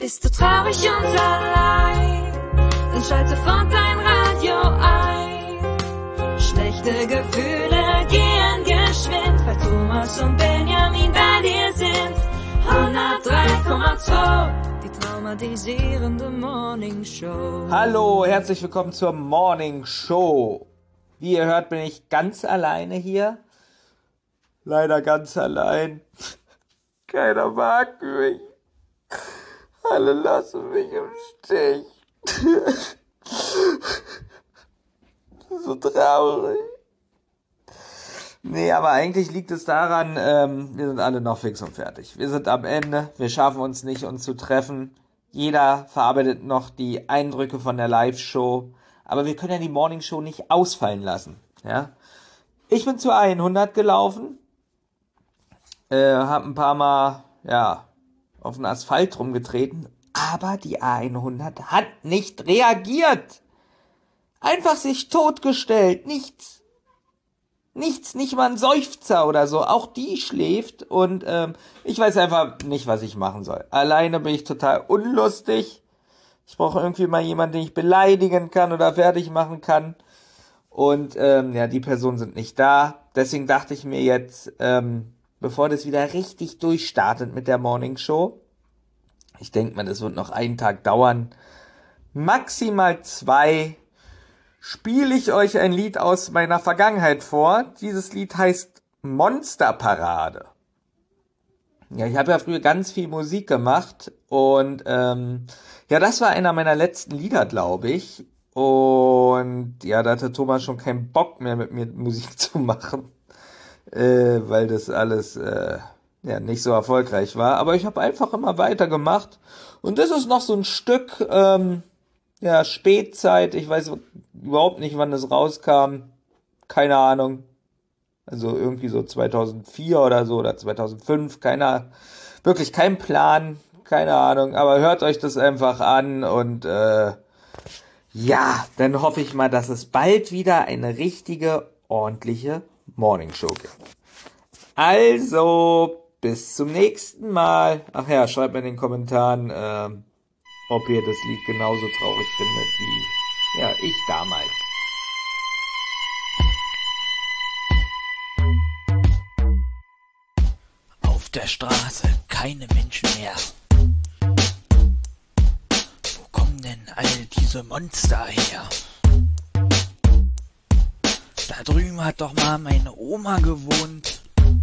Bist du traurig und allein, dann schalte sofort dein Radio ein. Schlechte Gefühle gehen geschwind, weil Thomas und Benjamin bei dir sind. 103,2, die traumatisierende Morning Show. Hallo, herzlich willkommen zur Morning Show. Wie ihr hört, bin ich ganz alleine hier. Leider ganz allein. Keiner mag mich. Alle lassen mich im Stich. So traurig. Nee, aber eigentlich liegt es daran, wir sind alle noch fix und fertig. Wir sind am Ende, wir schaffen uns nicht, uns zu treffen. Jeder verarbeitet noch die Eindrücke von der Live-Show. Aber wir können ja die Morning-Show nicht ausfallen lassen. Ja? Ich bin zur 100 gelaufen. Hab ein paar Mal, auf den Asphalt rumgetreten. Aber die A100 hat nicht reagiert. Einfach sich totgestellt. Nichts, nicht mal ein Seufzer oder so. Auch die schläft und ich weiß einfach nicht, was ich machen soll. Alleine bin ich total unlustig. Ich brauche irgendwie mal jemanden, den ich beleidigen kann oder fertig machen kann. Und die Personen sind nicht da. Deswegen dachte ich mir jetzt, bevor das wieder richtig durchstartet mit der Morning Show, ich denke mal, das wird noch einen Tag dauern, maximal 2, spiele ich euch ein Lied aus meiner Vergangenheit vor. Dieses Lied heißt Monsterparade. Ja, ich habe ja früher ganz viel Musik gemacht und das war einer meiner letzten Lieder, glaube ich. Und ja, da hatte Thomas schon keinen Bock mehr mit mir Musik zu machen, weil das alles nicht so erfolgreich war. Aber ich habe einfach immer weitergemacht. Und das ist noch so ein Stück Spätzeit. Ich weiß überhaupt nicht, wann das rauskam. Keine Ahnung. Also irgendwie so 2004 oder so oder 2005. Wirklich kein Plan. Keine Ahnung. Aber hört euch das einfach an und dann hoffe ich mal, dass es bald wieder eine richtige, ordentliche Morning Show gibt. Also, bis zum nächsten Mal. Ach ja, schreibt mir in den Kommentaren, ob ihr das Lied genauso traurig findet wie ich damals. Auf der Straße keine Menschen mehr. Wo kommen denn all diese Monster her? Da drüben hat doch mal meine Oma gewohnt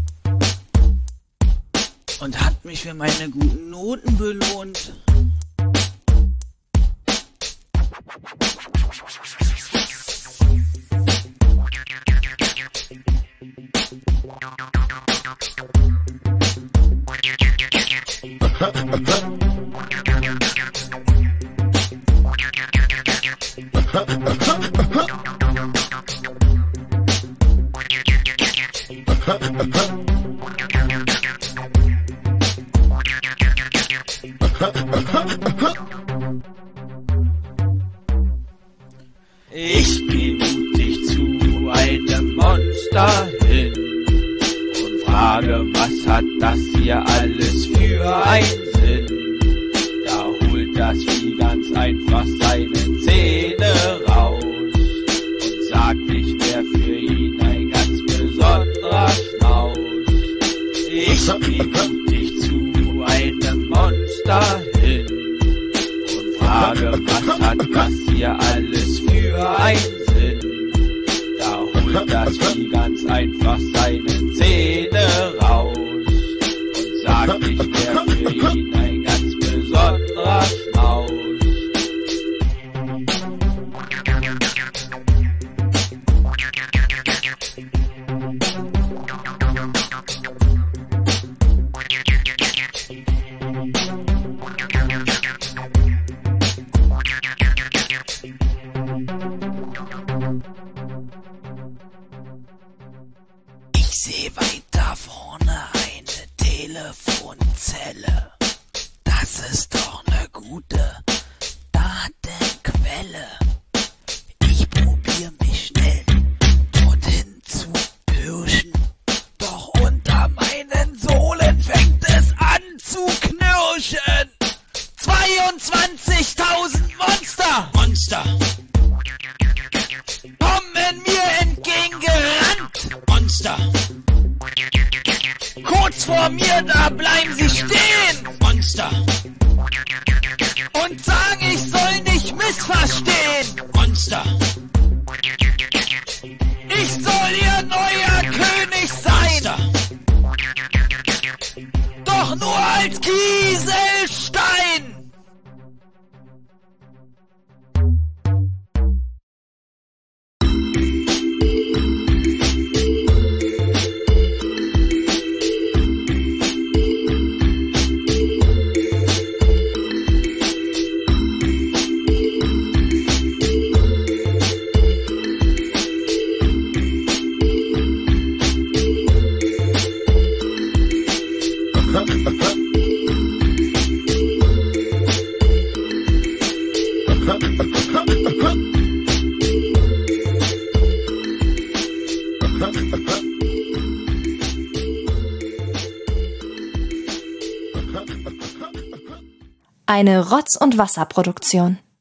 und hat mich für meine guten Noten belohnt. Ich bin mutig zu einem Monster hin und frage, was hat das hier alles für einen Sinn? Da holt das Vieh ganz einfach seine Zähne raus und sagt, ich wär für ihn ein ganz besonderer Schnauz. Ich bin mutig zu einem Monster hin und frage, was hat das hier alles für einen Sinn? Da holt das Vieh ganz einfach seine Zähne raus und sagt, ich wär für ihn ein ganz besonderer Schnauz. Ich sehe weiter vorne 20.000 Monster kommen mir entgegengerannt. Monster. Kurz vor mir, da bleiben sie stehen. Monster. Und sagen, ich soll nicht missverstehen. Monster. Ich soll ihr neuer König sein. Monster. Doch nur als Kieselstein. Eine Rotz- und Wasserproduktion.